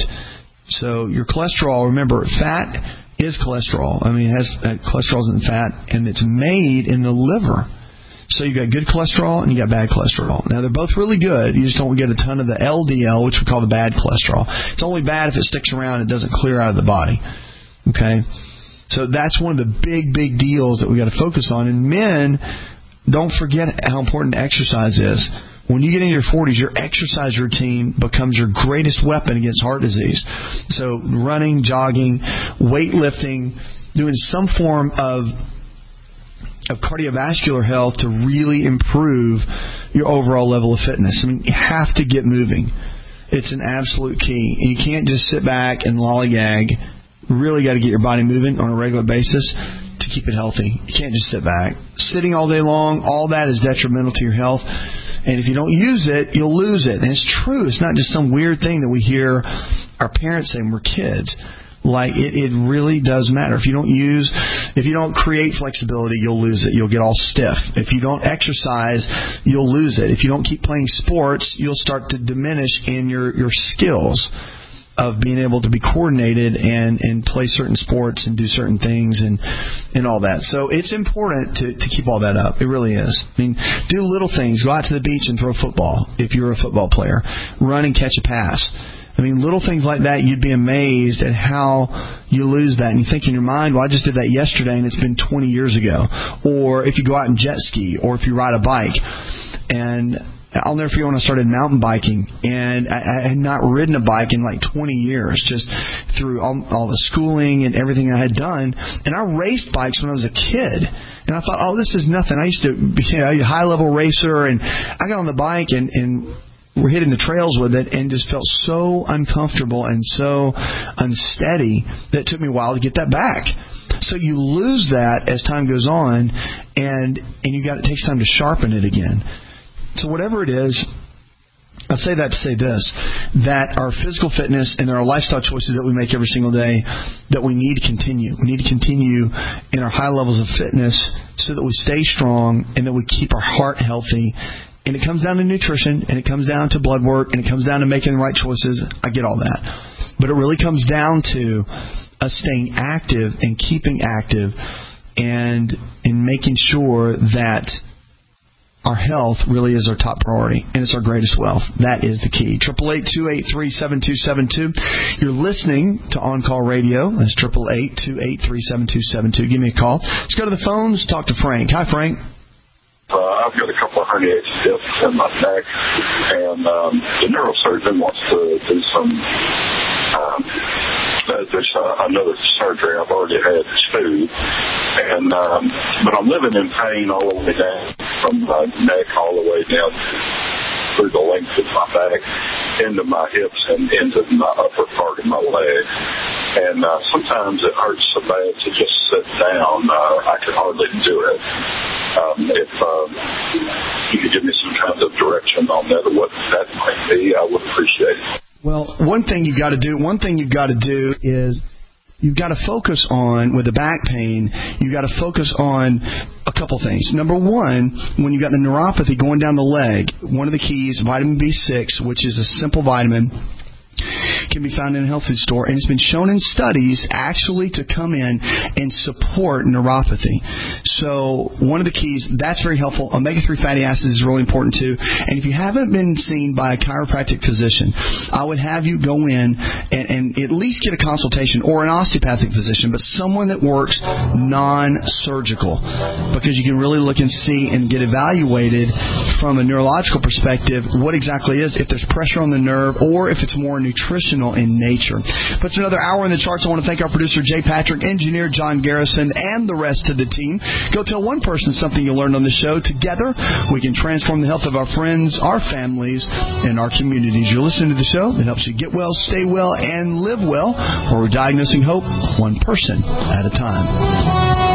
So your cholesterol, remember, fat is cholesterol. I mean, it has uh, cholesterol in fat, and it's made in the liver. So you got good cholesterol and you got bad cholesterol. Now, they're both really good. You just don't get a ton of the L D L, which we call the bad cholesterol. It's only bad if it sticks around and doesn't clear out of the body. Okay? So that's one of the big, big deals that we got to focus on. And men, don't forget how important exercise is. When you get into your forties, your exercise routine becomes your greatest weapon against heart disease. So running, jogging, weightlifting, doing some form of of cardiovascular health to really improve your overall level of fitness. I mean, you have to get moving. It's an absolute key. And you can't just sit back and lollygag. You really got to get your body moving on a regular basis to keep it healthy. You can't just sit back. Sitting all day long, all that is detrimental to your health. And if you don't use it, you'll lose it. And it's true. It's not just some weird thing that we hear our parents say when we're kids. Like, it, it really does matter. If you don't use, if you don't create flexibility, you'll lose it. You'll get all stiff. If you don't exercise, you'll lose it. If you don't keep playing sports, you'll start to diminish in your, your skills of being able to be coordinated and, and play certain sports and do certain things and, and all that. So it's important to, to keep all that up. It really is. I mean, do little things. Go out to the beach and throw a football if you're a football player. Run and catch a pass. I mean, little things like that, you'd be amazed at how you lose that. And you think in your mind, well, I just did that yesterday and it's been twenty years ago. Or if you go out and jet ski, or if you ride a bike. And I'll never forget when I started mountain biking, and I, I had not ridden a bike in like twenty years, just through all, all the schooling and everything I had done. And I raced bikes when I was a kid. And I thought, oh, this is nothing. I used to be a high-level racer, and I got on the bike and, and we're hitting the trails with it and just felt so uncomfortable and so unsteady that it took me a while to get that back. So you lose that as time goes on, and and you got it takes time to sharpen it again. So whatever it is, I say that to say this, that our physical fitness and our lifestyle choices that we make every single day, that we need to continue. We need to continue in our high levels of fitness so that we stay strong and that we keep our heart healthy. And it comes down to nutrition, and it comes down to blood work, and it comes down to making the right choices. I get all that. But it really comes down to us staying active and keeping active and, and making sure that our health really is our top priority, and it's our greatest wealth. That is the key. eight eight eight, two eight three, seven two seven two. You're listening to On Call Radio. That's eight eight eight, two eight three, seven two seven two. Give me a call. Let's go to the phones. Talk to Frank. Hi, Frank. Uh, I've got a couple of herniated discs in my neck, and um, the neurosurgeon wants to do some, um, uh, there's uh, another surgery I've already had two, and um, but I'm living in pain all the way down from my neck all the way down through the length of my back, into my hips, and into my upper part of my leg. And uh, sometimes it hurts so bad to just sit down. Uh, I can hardly do it. Um, if um, you could give me some kind of direction on that, or what that might be, I would appreciate it. Well, one thing you've got to do, one thing you've got to do is you've got to focus on, with the back pain, you've got to focus on a couple things. Number one, when you've got the neuropathy going down the leg, one of the keys, vitamin B six, which is a simple vitamin, can be found in a health food store, and it's been shown in studies actually to come in and support neuropathy. So one of the keys, that's very helpful. Omega three fatty acids is really important too. And if you haven't been seen by a chiropractic physician, I would have you go in and, and at least get a consultation, or an osteopathic physician, but someone that works non-surgical, because you can really look and see and get evaluated from a neurological perspective what exactly is, if there's pressure on the nerve or if it's more nutritional in nature. But it's another hour in the charts. I want to thank our producer, Jay Patrick, engineer John Garrison, and the rest of the team. Go tell one person something you learned on the show. Together, we can transform the health of our friends, our families, and our communities. You're listening to the show that helps you get well, stay well, and live well, where we're diagnosing hope one person at a time.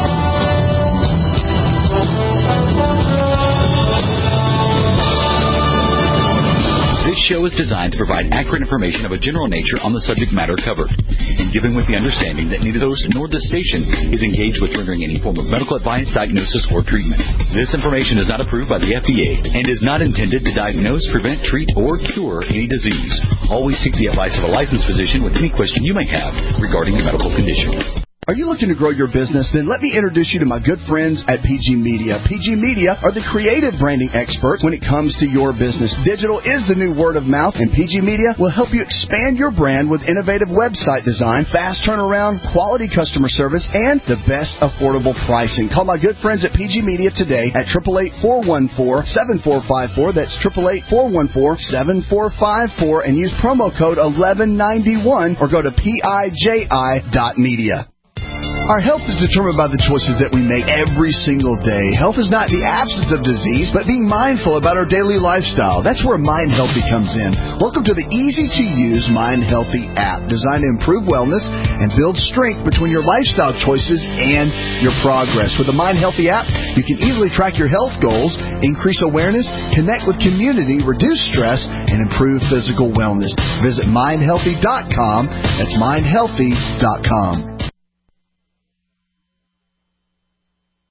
This show is designed to provide accurate information of a general nature on the subject matter covered, and given with the understanding that neither host nor the station is engaged with rendering any form of medical advice, diagnosis, or treatment. This information is not approved by the F D A and is not intended to diagnose, prevent, treat, or cure any disease. Always seek the advice of a licensed physician with any question you may have regarding your medical condition. Are you looking to grow your business? Then let me introduce you to my good friends at P G Media. P G Media are the creative branding experts when it comes to your business. Digital is the new word of mouth, and P G Media will help you expand your brand with innovative website design, fast turnaround, quality customer service, and the best affordable pricing. Call my good friends at P G Media today at eight eight eight, four one four, seven four five four. That's eight eight eight, four one four, seven four five four, and use promo code eleven ninety-one or go to P I J I dot media. Our health is determined by the choices that we make every single day. Health is not the absence of disease, but being mindful about our daily lifestyle. That's where Mind Healthy comes in. Welcome to the easy-to-use Mind Healthy app, designed to improve wellness and build strength between your lifestyle choices and your progress. With the Mind Healthy app, You can easily track your health goals, increase awareness, connect with community, reduce stress, and improve physical wellness. Visit mind healthy dot com. That's mind healthy dot com.